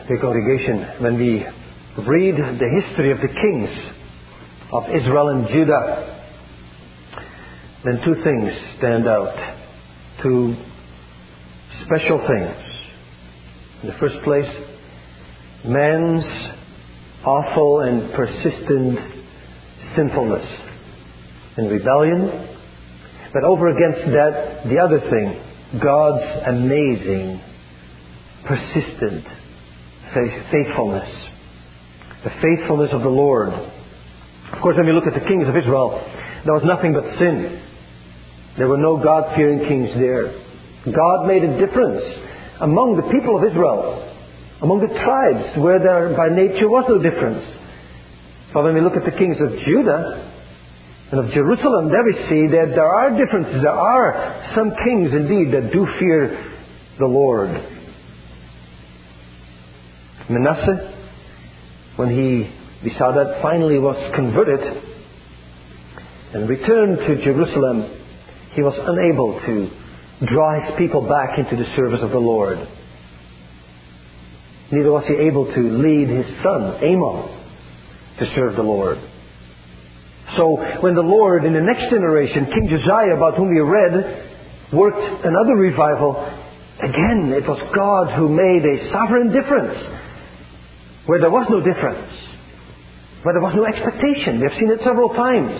the congregation, when we read the history of the kings of Israel and Judah, then two things stand out. Two special things. In the first place, man's awful and persistent sinfulness and rebellion. But over against that, the other thing, God's amazing, persistent faithfulness. The faithfulness of the Lord. Of course, when we look at the kings of Israel, there was nothing but sin. There were no God-fearing kings there. God made a difference among the people of Israel, among the tribes where there by nature was no difference. But when we look at the kings of Judah and of Jerusalem, there we see that there are differences. There are some kings indeed that do fear the Lord. Manasseh, when we saw that, finally was converted and returned to Jerusalem, he was unable to draw his people back into the service of the Lord. Neither was he able to lead his son, Amon, to serve the Lord. So when the Lord, in the next generation, King Josiah, about whom we read, worked another revival, again, it was God who made a sovereign difference where there was no difference, where there was no expectation. We have seen it several times.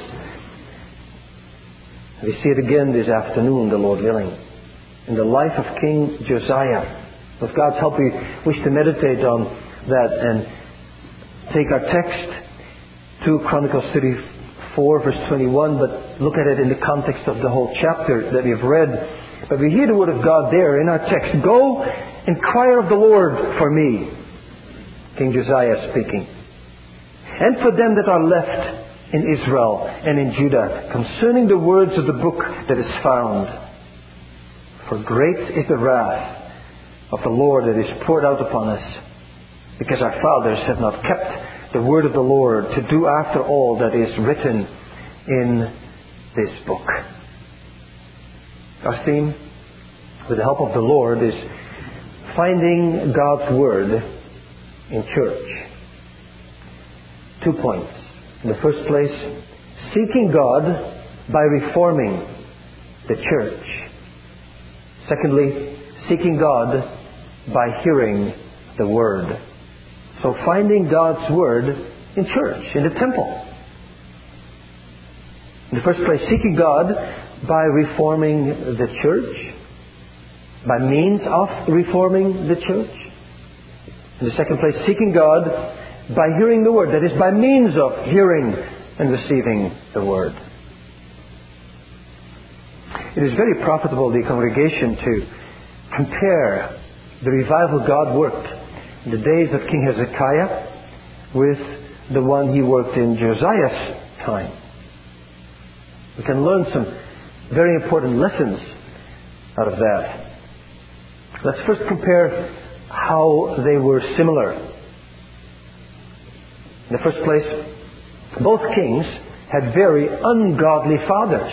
We see it again this afternoon, the Lord willing, in the life of King Josiah. With God's help, we wish to meditate on that and take our text, 2 Chronicles 34, verse 21, but look at it in the context of the whole chapter that we've read. But we hear the word of God there in our text. Go, inquire of the Lord for me, King Josiah speaking, and for them that are left in Israel and in Judah, concerning the words of the book that is found. For great is the wrath of the Lord that is poured out upon us, because our fathers have not kept the word of the Lord to do after all that is written in this book. Our theme, with the help of the Lord, is finding God's word in church. 2 points. In the first place, seeking God by reforming the church. Secondly, seeking God by hearing the Word. So finding God's Word in church, in the temple. In the first place, seeking God by reforming the church, by means of reforming the church. In the second place, seeking God by hearing the Word, that is, by means of hearing and receiving the Word. It is very profitable, the congregation, to compare the revival God worked in the days of King Hezekiah with the one he worked in Josiah's time. We can learn some very important lessons out of that. Let's first compare how they were similar. In the first place, both kings had very ungodly fathers.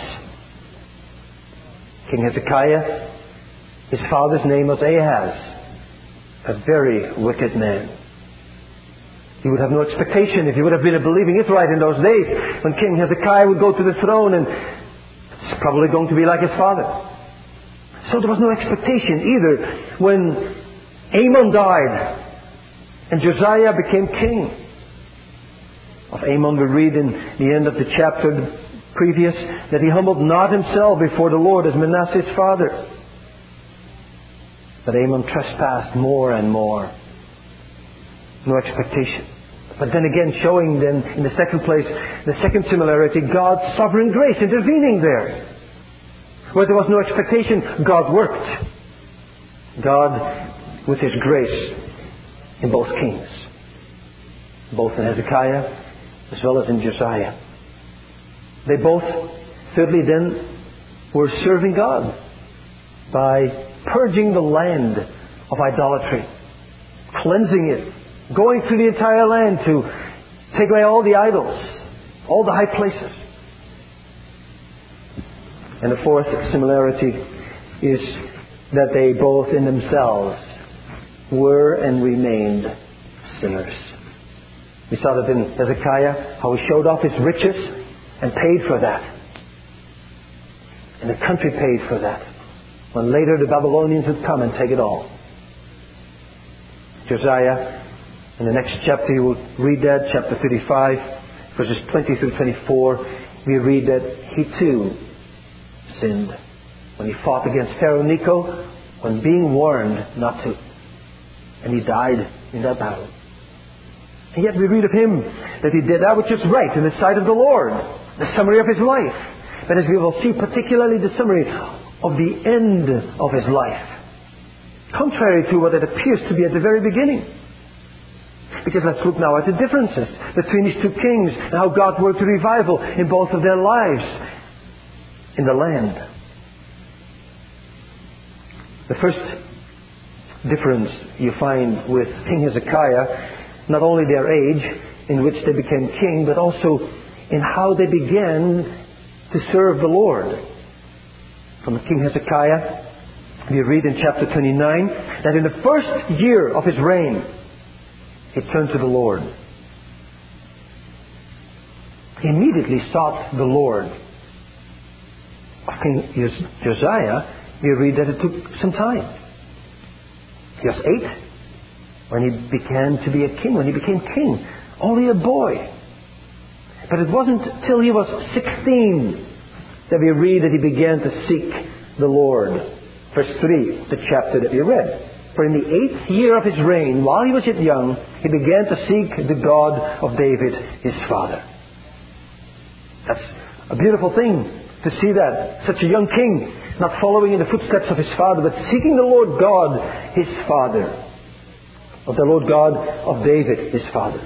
King Hezekiah, his father's name was Ahaz, a very wicked man. He would have no expectation if he would have been a believing Israelite in those days when King Hezekiah would go to the throne, and it's probably going to be like his father. So there was no expectation either when Amon died and Josiah became king. Of Amon we read in the end of the chapter previous that he humbled not himself before the Lord as Manasseh his father. But Amon trespassed more and more. No expectation. But then again, showing then in the second place, the second similarity, God's sovereign grace intervening there. Where there was no expectation, God worked. God, with His grace, in both kings. Both in Hezekiah as well as in Josiah. They both, thirdly then, were serving God by purging the land of idolatry, cleansing it, going through the entire land to take away all the idols, all the high places. And the fourth similarity is that they both in themselves were and remained sinners. We saw that in Hezekiah, how he showed off his riches and paid for that. And the country paid for that, when later the Babylonians would come and take it all. Josiah, in the next chapter, you will read that, chapter 35, verses 20 through 24, we read that he too sinned when he fought against Pharaoh Necho, when being warned not to. And he died in that battle. And yet we read of him that he did that which is right in the sight of the Lord. The summary of his life. But as we will see, particularly the summary of the end of his life. Contrary to what it appears to be at the very beginning. Because let's look now at the differences between these two kings and how God worked a revival in both of their lives in the land. The first difference you find with King Hezekiah, not only their age in which they became king, but also in how they began to serve the Lord. From King Hezekiah, we read in chapter 29 that in the first year of his reign, he turned to the Lord. He immediately sought the Lord. Of King Josiah, we read that it took some time. He was 8 when he began to be a king, when he became king. Only a boy. But it wasn't till he was 16 that we read that he began to seek the Lord. Verse 3, the chapter that we read. For in the 8th year of his reign, while he was yet young, he began to seek the God of David, his father. That's a beautiful thing to see that. Such a young king, not following in the footsteps of his father, but seeking the Lord God, his father. Of the Lord God of David, his father.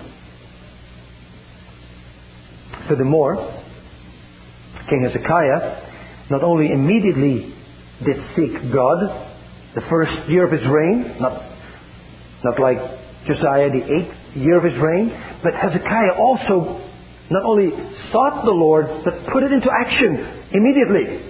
Furthermore, King Hezekiah not only immediately did seek God, the first year of his reign, not like Josiah, the 8th year of his reign, but Hezekiah also not only sought the Lord, but put it into action immediately.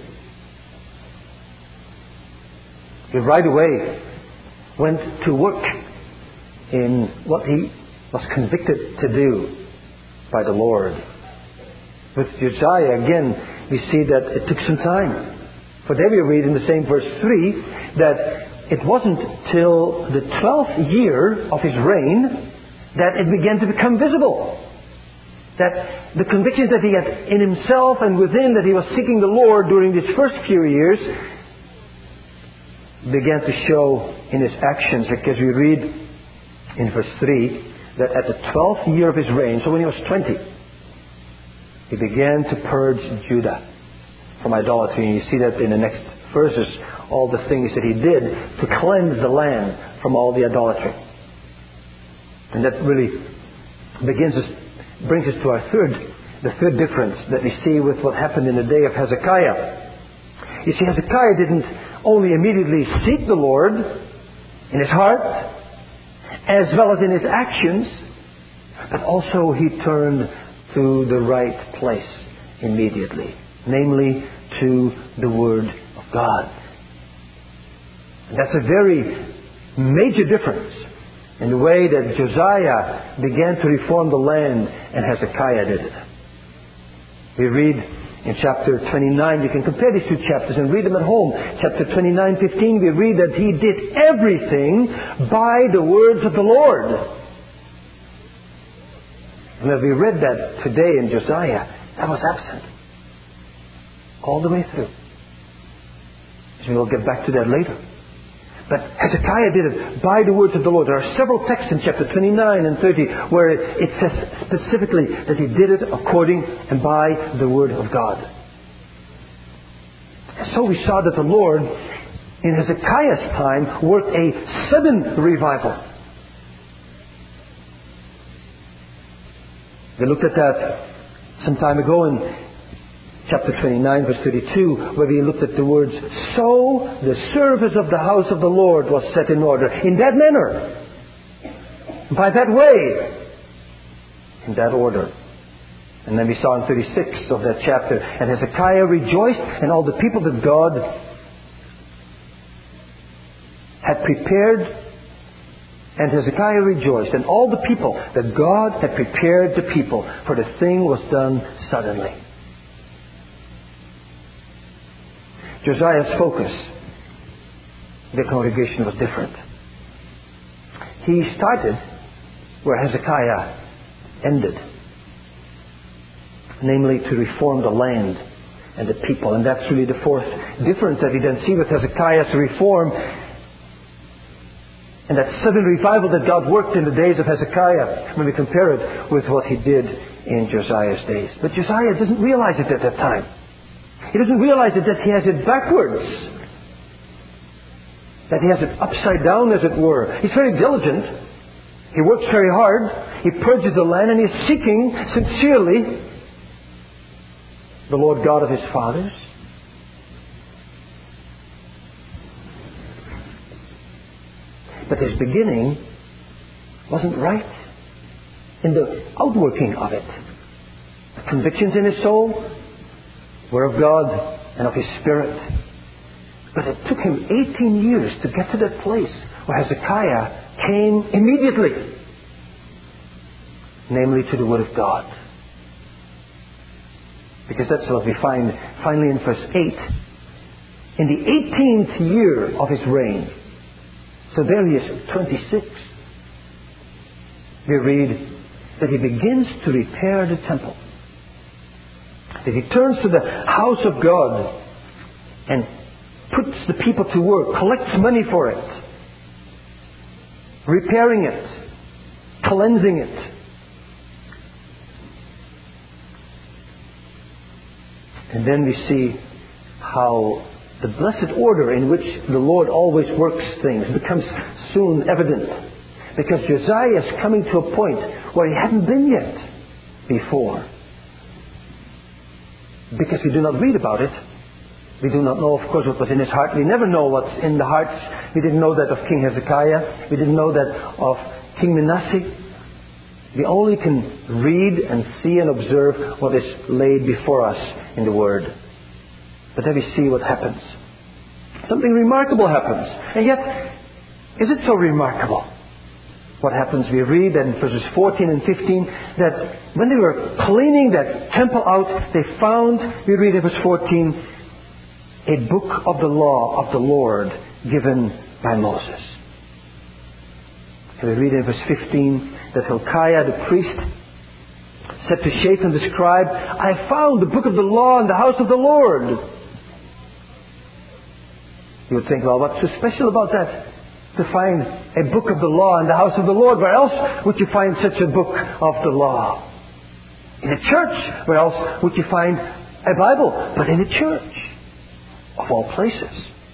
He right away went to work in what he was convicted to do by the Lord. With Josiah, again, we see that it took some time. For there we read in the same verse 3 that it wasn't till the 12th year of his reign that it began to become visible. That the convictions that he had in himself and within, that he was seeking the Lord during these first few years, began to show in his actions. Because we read in verse 3 that at the 12th year of his reign, so when he was 20, he began to purge Judah from idolatry. And you see that in the next verses, all the things that he did to cleanse the land from all the idolatry. And that really brings us to the third difference that we see with what happened in the day of Hezekiah. You see, Hezekiah didn't only immediately seek the Lord in his heart, as well as in his actions, but also he turned to the right place immediately, namely to the Word of God. And that's a very major difference in the way that Josiah began to reform the land and Hezekiah did it. We read in chapter 29, you can compare these two chapters and read them at home. Chapter 29:15, we read that he did everything by the words of the Lord. And as we read that today in Josiah, that was absent all the way through. So we'll get back to that later. But Hezekiah did it by the words of the Lord. There are several texts in chapter 29 and 30 where it says specifically that he did it according and by the Word of God. And so we saw that the Lord, in Hezekiah's time, worked a sudden revival. We looked at that some time ago in chapter 29, verse 32, where we looked at the words, "So the service of the house of the Lord was set in order." In that manner. By that way. In that order. And then we saw in 36 of that chapter, "And Hezekiah rejoiced, and all the people that God had prepared And Hezekiah rejoiced, and all the people, that God had prepared the people, for the thing was done suddenly. Josiah's focus, the congregation, was different. He started where Hezekiah ended, namely to reform the land and the people. And that's really the fourth difference that we then see with Hezekiah's reform, and that sudden revival that God worked in the days of Hezekiah when we compare it with what He did in Josiah's days. But Josiah doesn't realize it at that time. He doesn't realize it that he has it backwards. That he has it upside down, as it were. He's very diligent. He works very hard. He purges the land, and he's seeking sincerely the Lord God of his fathers. But his beginning wasn't right in the outworking of it. The convictions in his soul were of God and of His Spirit. But it took him 18 years to get to that place where Hezekiah came immediately, namely to the Word of God. Because that's what we find finally in verse 8. In the 18th year of his reign, so there he is, 26, we read that he begins to repair the temple. That he turns to the house of God and puts the people to work, collects money for it, repairing it, cleansing it. And then we see how the blessed order in which the Lord always works things becomes soon evident. Because Josiah is coming to a point where he hadn't been yet before. Because we do not read about it. We do not know, of course, what was in his heart. We never know what's in the hearts. We didn't know that of King Hezekiah. We didn't know that of King Manasseh. We only can read and see and observe what is laid before us in the Word. But then we see what happens. Something remarkable happens. And yet, is it so remarkable? What happens? We read in verses 14 and 15 that when they were cleaning that temple out, they found, we read in verse 14, a book of the law of the Lord given by Moses. And we read in verse 15 that Hilkiah the priest said to Shaphan the scribe, I found the book of the law in the house of the Lord. You would think, well, what's so special about that? To find a book of the law in the house of the Lord. Where else would you find such a book of the law? In a church. Where else would you find a Bible? But in a church. Of all places.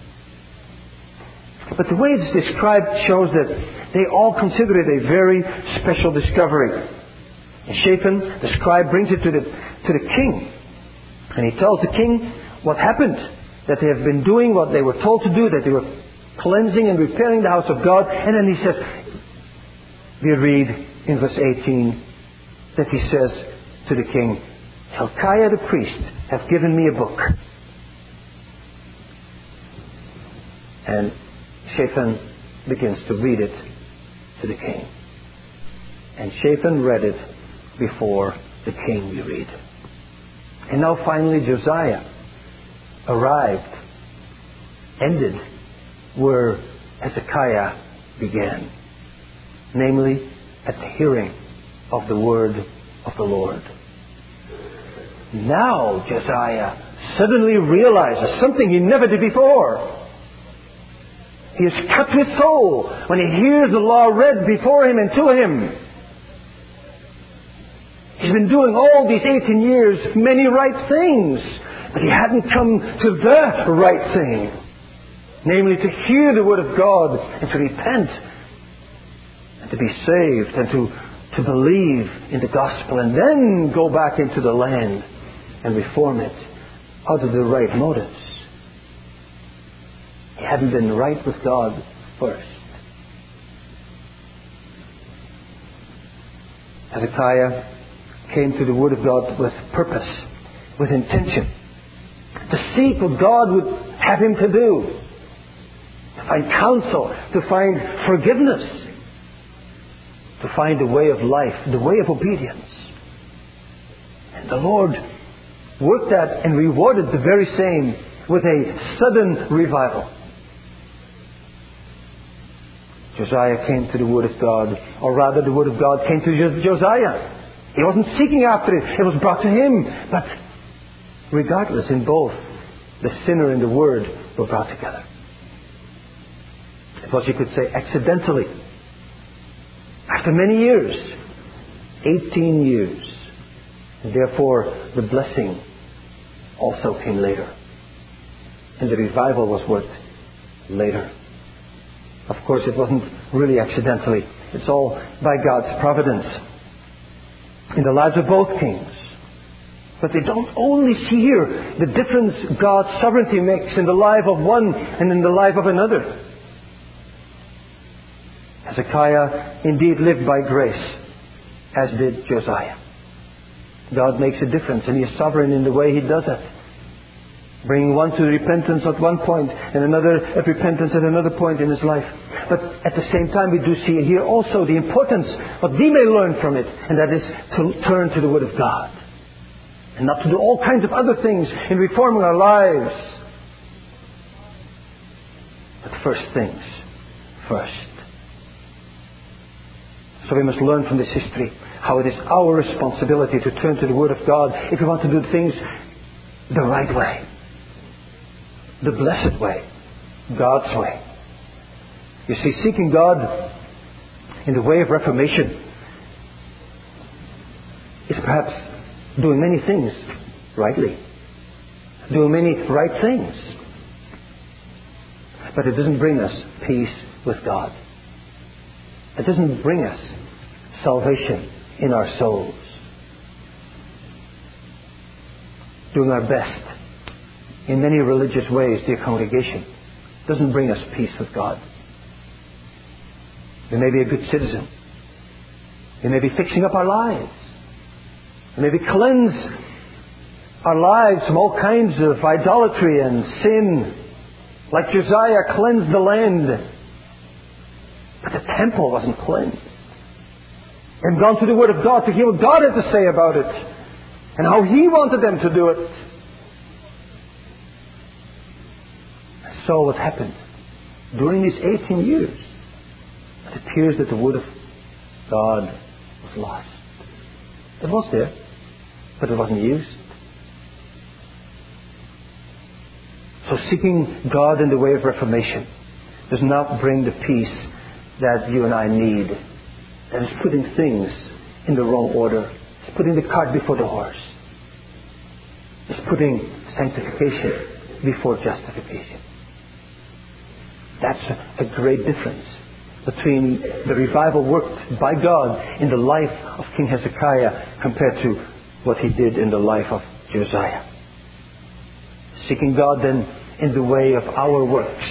But the way it's described shows that they all consider it a very special discovery. And Shaphan, the scribe, brings it to the king. And he tells the king what happened. That they have been doing what they were told to do. That they were cleansing and repairing the house of God. And then he says, we read in verse 18, that he says to the king, Hilkiah the priest hath given me a book. And Shaphan begins to read it to the king. And Shaphan read it before the king, we read. And now finally Josiah arrived, ended where Hezekiah began. Namely, at the hearing of the word of the Lord. Now Josiah suddenly realizes something he never did before. He is cut to his soul when he hears the law read before him and to him. He's been doing all these 18 years many right things, but he hadn't come to the right thing. Namely, to hear the Word of God and to repent and to be saved and to believe in the gospel and then go back into the land and reform it out of the right motives. He hadn't been right with God first. Hezekiah came to the Word of God with purpose, with intention, to seek what God would have him to do, to find counsel, to find forgiveness, to find the way of life, the way of obedience. And the Lord worked that and rewarded the very same with a sudden revival. Josiah came to the Word of God, or rather the Word of God came to Josiah. He wasn't seeking after it. It was brought to him. But regardless, in both, the sinner and the Word were brought together. It was, you could say, accidentally. After many years, 18 years. And therefore, the blessing also came later. And the revival was worked later. Of course, it wasn't really accidentally. It's all by God's providence in the lives of both kings. But they don't only see here the difference God's sovereignty makes in the life of one and in the life of another. Hezekiah indeed lived by grace, as did Josiah. God makes a difference, and He is sovereign in the way He does it. Bringing one to repentance at one point, and another at repentance at another point in his life. But at the same time, we do see here also the importance, what we may learn from it, and that is to turn to the Word of God. And not to do all kinds of other things in reforming our lives. But first things first. So we must learn from this history how it is our responsibility to turn to the Word of God if we want to do things the right way. The blessed way. God's way. You see, seeking God in the way of reformation is perhaps doing many things rightly. Doing many right things. But it doesn't bring us peace with God. It doesn't bring us salvation in our souls. Doing our best in many religious ways, dear congregation, doesn't bring us peace with God. We may be a good citizen. We may be fixing up our lives. We may be cleanse our lives from all kinds of idolatry and sin, like Josiah cleansed the land. But the temple wasn't cleansed. And gone to the Word of God to hear what God had to say about it, and how He wanted them to do it. So what happened? During these 18 years, it appears that the Word of God was lost. It was there, but it wasn't used. So seeking God in the way of reformation does not bring the peace that you and I need. And it's putting things in the wrong order. It's putting the cart before the horse. It's putting sanctification before justification. That's a great difference between the revival worked by God in the life of King Hezekiah compared to what he did in the life of Josiah. Seeking God then in the way of our works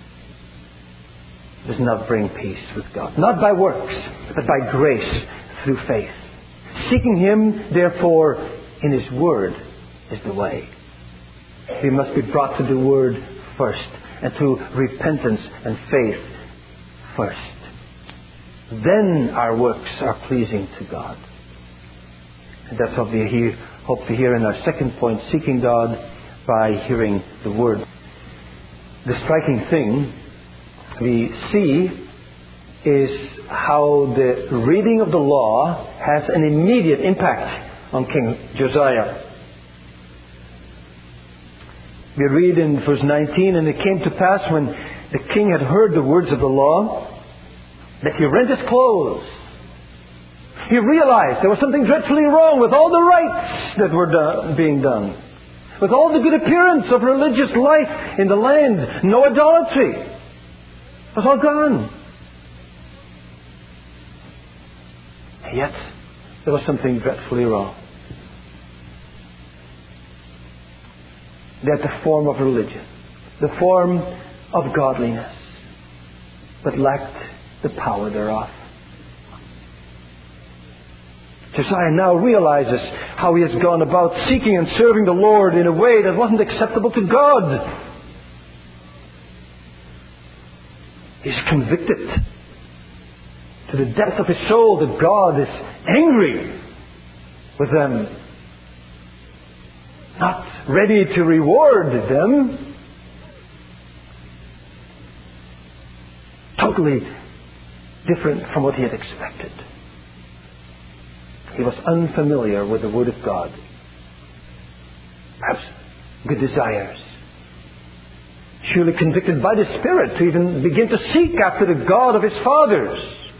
does not bring peace with God. Not by works, but by grace through faith. Seeking Him, therefore, in His Word is the way. We must be brought to the Word first, and to repentance and faith first. Then our works are pleasing to God. And that's what we hope to hear in our second point, seeking God by hearing the Word. The striking thing we see is how the reading of the law has an immediate impact on King Josiah. We read in verse 19, "And it came to pass when the king had heard the words of the law, that he rent his clothes." He realized there was something dreadfully wrong with all the rites that were being done. With all the good appearance of religious life in the land. No idolatry. It was all gone. And yet, there was something dreadfully wrong. That the form of religion, the form of godliness, but lacked the power thereof. Josiah now realizes how he has gone about seeking and serving the Lord in a way that wasn't acceptable to God. He's convicted to to the depth of his soul that God is angry with them, not ready to reward them. Totally different from what he had expected. He was unfamiliar with the Word of God. Perhaps good desires. Surely convicted by the Spirit to even begin to seek after the God of his fathers.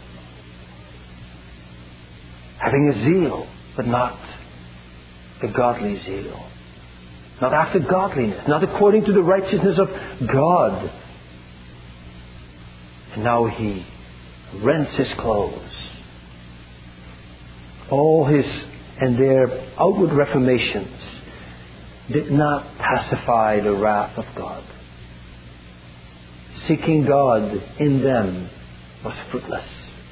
Having a zeal, but not the godly zeal. Not after godliness, not according to the righteousness of God. And now he rents his clothes. All his and their outward reformations did not pacify the wrath of God. Seeking God in them was fruitless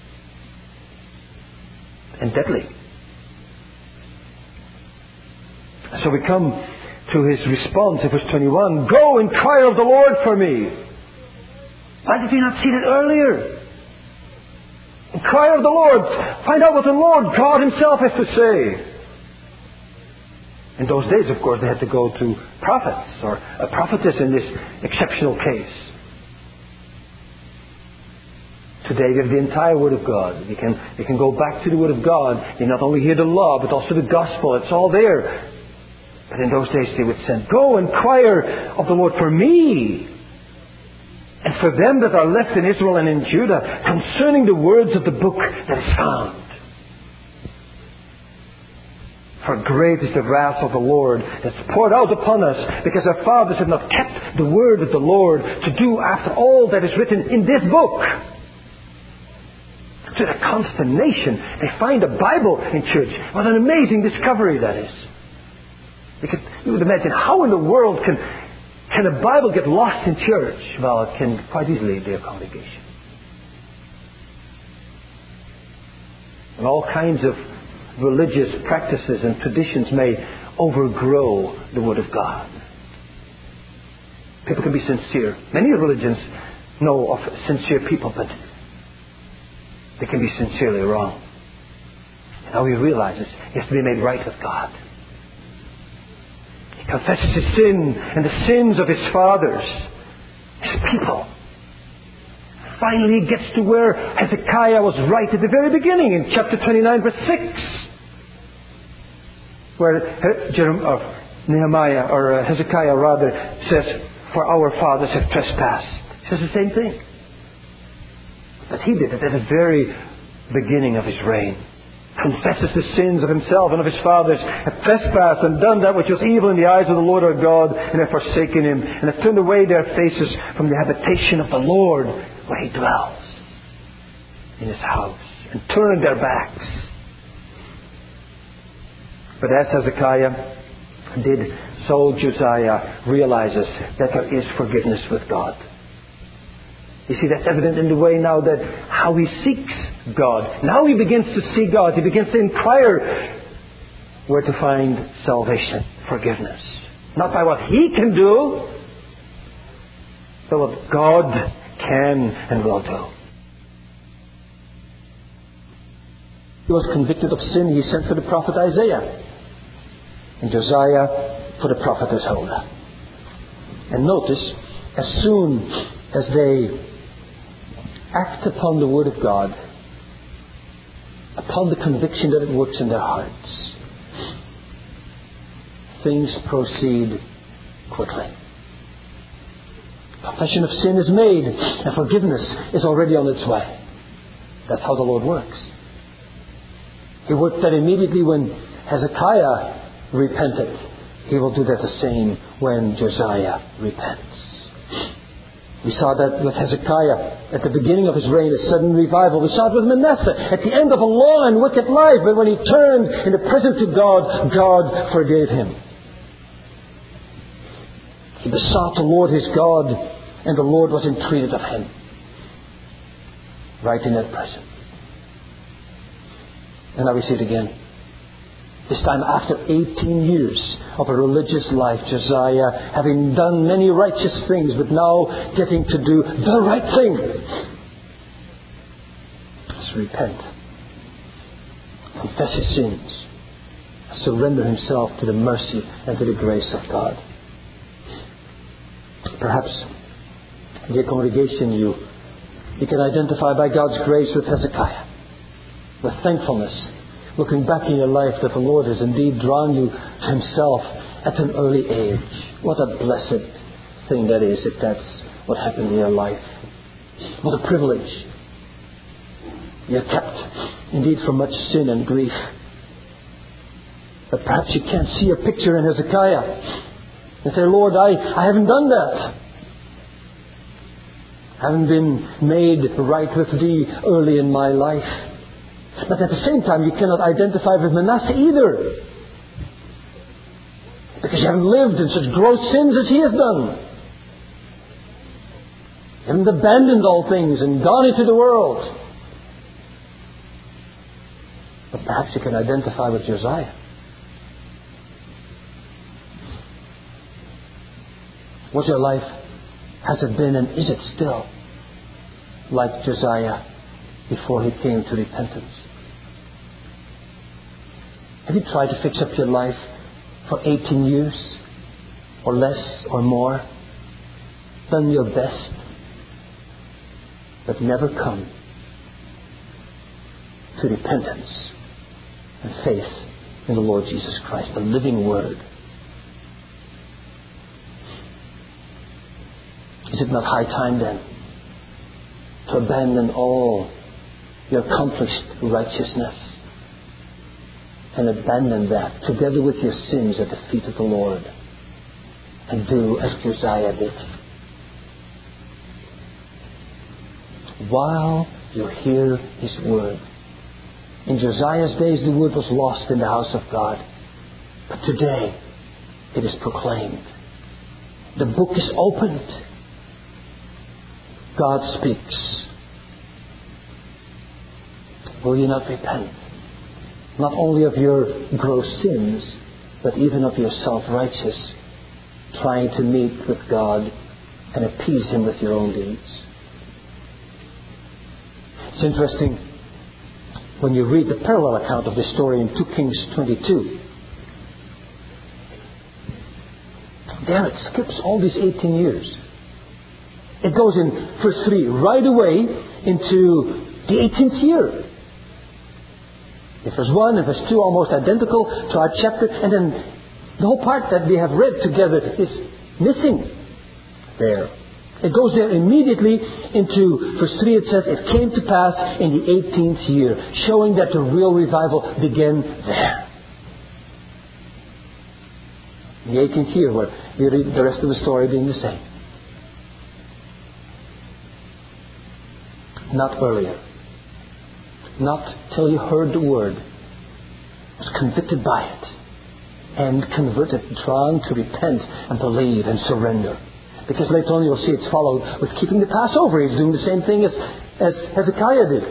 and deadly. So we come to his response in verse 21. Go, inquire of the Lord for me. Why did he not see that earlier? Inquire of the Lord. Find out what the Lord God himself has to say. In those days, of course, they had to go to prophets or a prophetess in this exceptional case. Today we have the entire Word of God. You can go back to the Word of God. You not only hear the law, but also the gospel. It's all there. But in those days they would send, go inquire of the Lord for me, and for them that are left in Israel and in Judah, concerning the words of the book that is found. For great is the wrath of the Lord that's poured out upon us, because our fathers have not kept the word of the Lord to do after all that is written in this book. To their consternation, they find a Bible in church. What an amazing discovery that is. You would imagine, how in the world can a Bible get lost in church? Well, it can quite easily be a congregation. And all kinds of religious practices and traditions may overgrow the Word of God. People can be sincere. Many religions know of sincere people, but they can be sincerely wrong. Now he realizes he has to be made right with God. He confesses his sin and the sins of his fathers, his people. Finally he gets to where Hezekiah was right at the very beginning, in chapter 29, verse 6. Where Hezekiah rather says, for our fathers have trespassed. He says the same thing. But he did it at the very beginning of his reign. Confesses the sins of himself and of his fathers, have trespassed and done that which was evil in the eyes of the Lord our God, and have forsaken him, and have turned away their faces from the habitation of the Lord, where he dwells, in his house, and turned their backs. But as Hezekiah did, so Josiah realizes that there is forgiveness with God. You see, that's evident in the way now that how he seeks God. Now he begins to see God. He begins to inquire where to find salvation, forgiveness. Not by what he can do, but what God can and will do. He was convicted of sin. He sent for the prophet Isaiah. And Josiah for the prophetess Huldah. And notice, as soon as they act upon the Word of God, upon the conviction that it works in their hearts, things proceed quickly. Confession of sin is made, and forgiveness is already on its way. That's how the Lord works. He worked that immediately when Hezekiah repented. He will do that the same when Josiah repents. We saw that with Hezekiah at the beginning of his reign, a sudden revival. We saw it with Manasseh at the end of a long and wicked life. But when he turned in the presence of God, God forgave him. He besought the Lord his God, and the Lord was entreated of him. Right in that present. And now we see it again. This time after 18 years of a religious life, Josiah, having done many righteous things, but now getting to do the right thing. As to repent, confess his sins, surrender himself to the mercy and to the grace of God. Perhaps, dear congregation, you can identify by God's grace with Hezekiah, with thankfulness, looking back in your life that the Lord has indeed drawn you to himself at an early age. What a blessed thing that is, if that's what happened in your life. What a privilege. You're kept indeed from much sin and grief. But perhaps you can't see a picture in Hezekiah and say, Lord, I haven't done that. I haven't been made right with Thee early in my life. But at the same time, you cannot identify with Manasseh either, because you haven't lived in such gross sins as he has done. You haven't abandoned all things and gone into the world. But perhaps you can identify with Josiah. Was your life, has it been and is it still like Josiah before he came to repentance? Have you tried to fix up your life for 18 years or less or more? Done your best, but never come to repentance and faith in the Lord Jesus Christ, the living Word? Is it not high time then to abandon all your accomplished righteousness and abandon that together with your sins at the feet of the Lord and do as Josiah did? While you hear His Word. In Josiah's days the Word was lost in the house of God, but today it is proclaimed. The book is opened. God speaks. Will you not repent? Not only of your gross sins, but even of your self-righteous, trying to meet with God and appease Him with your own deeds. It's interesting when you read the parallel account of this story in 2 Kings 22. There it skips all these 18 years. It goes in verse 3 right away into the 18th year. In verse 1 and verse 2 almost identical to our chapter, and then the whole part that we have read together is missing there. It goes there immediately into verse 3. It says, it came to pass in the 18th year, showing that the real revival began there. In the 18th year, where we read the rest of the story being the same. Not earlier. Not till you heard the Word, was convicted by it, and converted, drawn to repent and believe and surrender. Because later on you'll see it's followed with keeping the Passover. He's doing the same thing as Hezekiah did.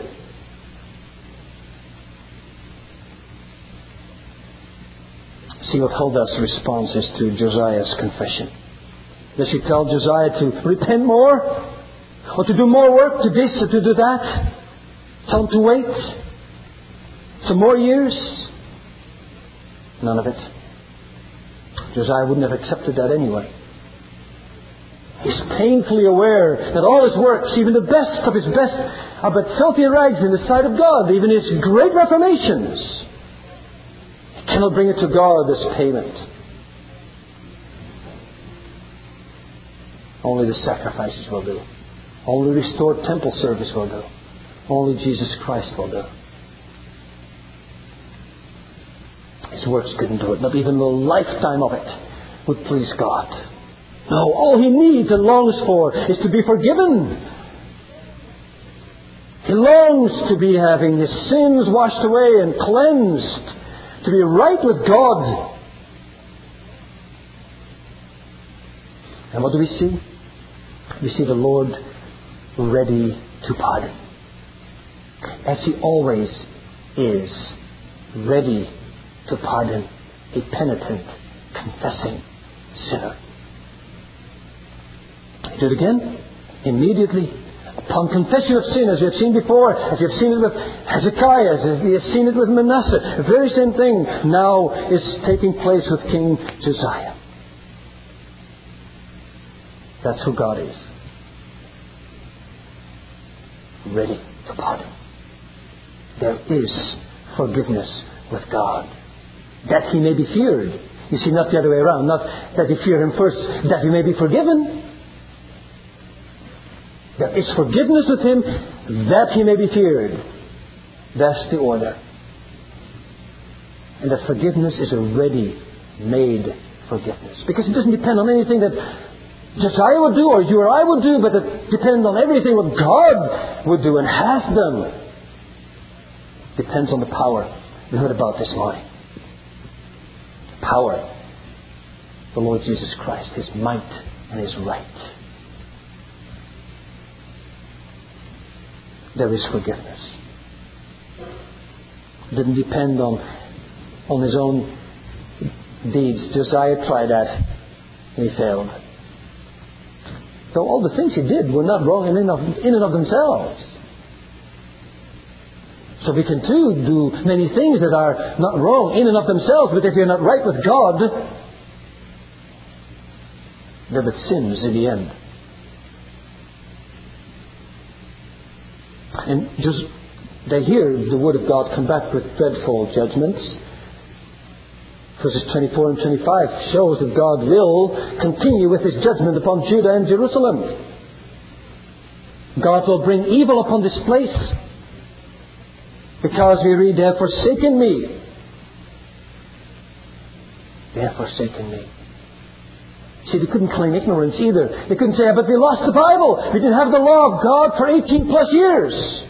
See what Huldah's response is to Josiah's confession. Does she tell Josiah to repent more? Or to do more work, to this or to do that? Tell him to wait some more years? None of it. Josiah wouldn't have accepted that anyway. He's painfully aware that all his works, even the best of his best, are but filthy rags in the sight of God. Even his great reformations, he cannot bring it to God as payment. Only the sacrifices will do. Only restored temple service will do. Only Jesus Christ will do. His works couldn't do it. Not even the lifetime of it would please God. No, all he needs and longs for is to be forgiven. He longs to be having his sins washed away and cleansed, to be right with God. And what do we see? We see the Lord ready to pardon. As He always is, ready to pardon a penitent, confessing sinner. He did it again, immediately, upon confession of sin, as we have seen before, as we have seen it with Hezekiah, as we have seen it with Manasseh, the very same thing now is taking place with King Josiah. That's who God is. Ready to pardon. There is forgiveness with God. That He may be feared. You see, not the other way around. Not that you fear Him first, that you may be forgiven. There is forgiveness with Him, that He may be feared. That's the order. And that forgiveness is a ready-made forgiveness. Because it doesn't depend on anything that Josiah would do or you or I would do, but it depends on everything what God would do and has done. Depends on the power we heard about this morning. Power. The Lord Jesus Christ. His might and His right. There is forgiveness. It didn't depend on his own deeds. Josiah tried that and he failed. So all the things he did were not wrong in and of themselves. So we can too do many things that are not wrong in and of themselves, but if you're not right with God, they're but sins in the end. And just they hear the word of God come back with dreadful judgments. Verses 24 and 25 shows that God will continue with His judgment upon Judah and Jerusalem. God will bring evil upon this place because we read, "They have forsaken me." They have forsaken me. See, they couldn't claim ignorance either. They couldn't say, "But we lost the Bible. We didn't have the law of God for 18 plus years."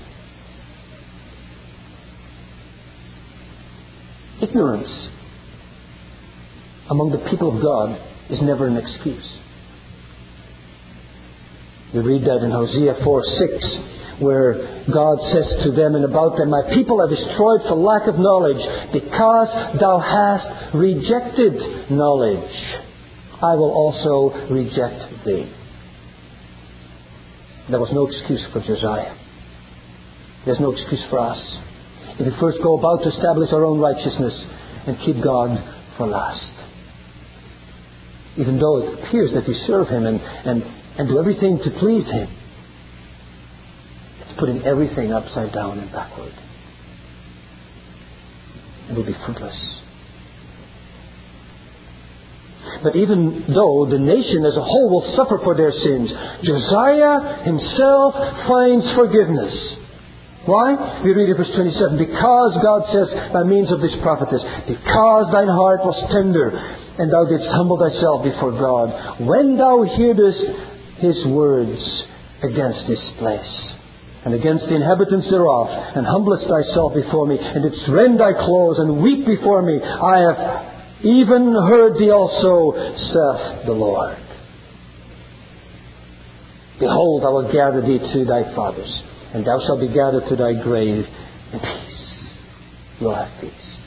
Ignorance among the people of God is never an excuse. We read that in Hosea 4:6, where God says to them and about them, "My people are destroyed for lack of knowledge, because thou hast rejected knowledge. I will also reject thee." There was no excuse for Josiah. There's no excuse for us. If we first go about to establish our own righteousness and keep God for last. Even though it appears that we serve Him and do everything to please Him, it's putting everything upside down and backward. It will be fruitless. But even though the nation as a whole will suffer for their sins, Josiah himself finds forgiveness. Why? We read in verse 27, "Because," God says by means of this prophetess, "because thine heart was tender, and thou didst humble thyself before God, when thou heardest His words against this place, and against the inhabitants thereof, and humblest thyself before me, and didst rend thy clothes, and weep before me, I have even heard thee also, saith the Lord. Behold, I will gather thee to thy fathers, and thou shalt be gathered to thy grave in peace." You will have peace.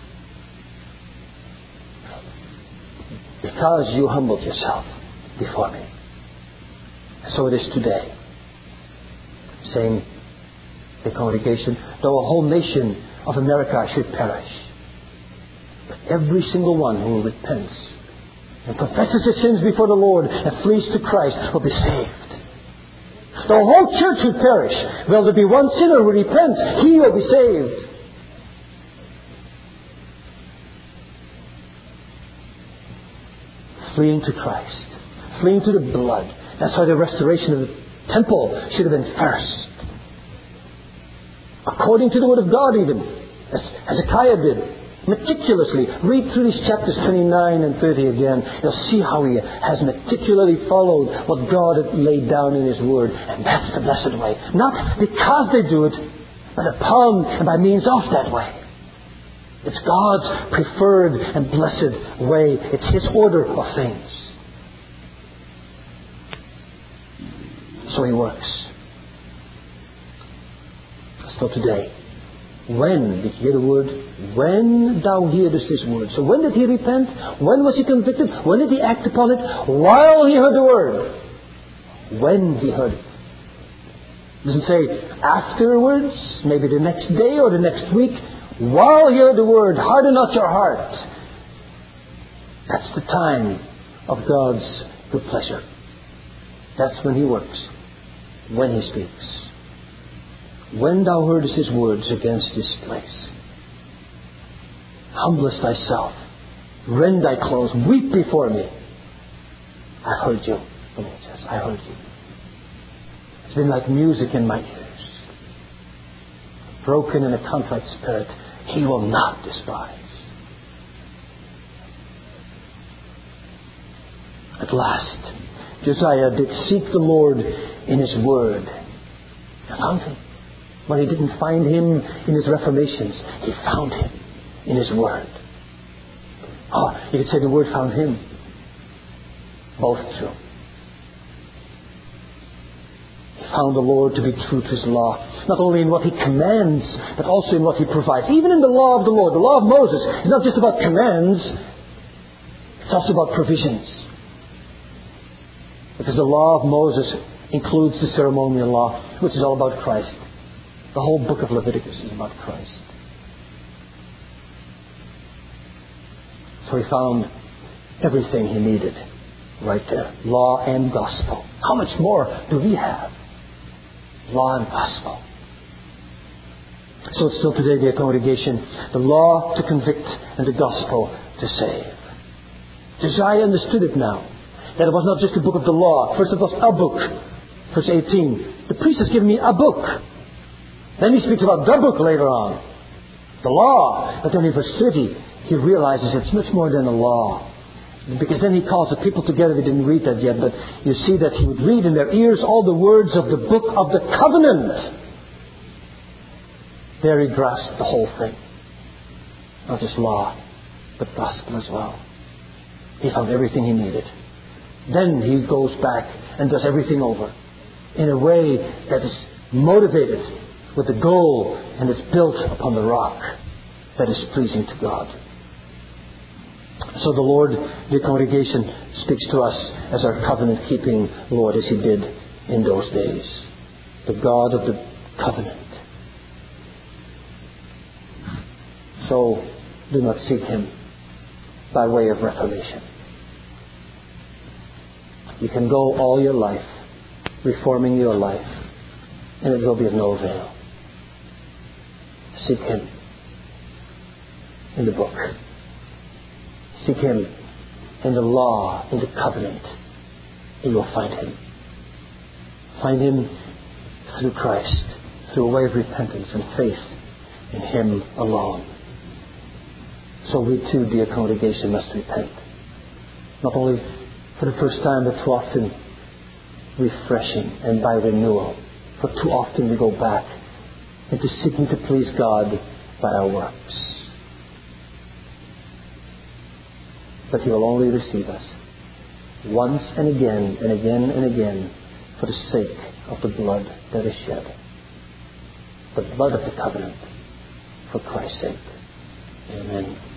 Because you humbled yourself before me. So it is today. Saying, the congregation, though a whole nation of America should perish, but every single one who repents and confesses his sins before the Lord and flees to Christ will be saved. The whole church would perish. Will there be one sinner who repents? He will be saved. Fleeing to Christ. Fleeing to the blood. That's why the restoration of the temple should have been first. According to the Word of God even. As Hezekiah did. Meticulously. Read through these chapters 29 and 30 again. You'll see how he has meticulously followed what God had laid down in His Word. And that's the blessed way. Not because they do it, but upon and by means of that way. It's God's preferred and blessed way. It's His order of things. So He works. So today, when did you hear the word? When thou hearest His word. So when did he repent? When was he convicted? When did he act upon it? While he heard the word. When he heard it. It doesn't say afterwards, maybe the next day or the next week. While you hear the Word, harden not your heart. That's the time of God's good pleasure. That's when He works, when He speaks. When thou heardest His words against this place, humblest thyself, rend thy clothes, weep before me. I heard you, the Lord says. I heard you. It's been like music in my ears. Broken in a contrite spirit, He will not despise. At last, Josiah did seek the Lord in His Word. He found Him. But he didn't find Him in his reformations. He found Him in His Word. You could say the Word found him. Both true. He found the Lord to be true to His law. Not only in what He commands, but also in what He provides. Even in the law of the Lord, the law of Moses, is not just about commands. It's also about provisions. Because the law of Moses includes the ceremonial law, which is all about Christ. The whole book of Leviticus is about Christ. So he found everything he needed right there. Law and gospel. How much more do we have? Law and gospel. So it's still today, dear congregation, the law to convict and the gospel to save. Josiah understood it now. That it was not just a book of the law. First it was a book. Verse 18. The priest has given me a book. Then he speaks about the book later on. The law. But then in verse 30, he realizes it's much more than a law. Because then he calls the people together. We didn't read that yet, but you see that he would read in their ears all the words of the book of the covenant. There he grasped the whole thing. Not just law, but gospel as well. He found everything he needed. Then he goes back and does everything over in a way that is motivated with the goal and is built upon the rock that is pleasing to God. So the Lord, the congregation, speaks to us as our covenant-keeping Lord, as He did in those days. The God of the covenant. So do not seek Him by way of reformation. You can go all your life reforming your life, and it will be of no avail. Seek Him in the book. Seek Him in the law, in the covenant, and you will find Him. Find Him through Christ, through a way of repentance and faith in Him alone. So we too, dear congregation, must repent. Not only for the first time, but too often refreshing and by renewal. For too often we go back into seeking to please God by our works. But He will only receive us once and again and again and again for the sake of the blood that is shed. The blood of the covenant for Christ's sake. Amen.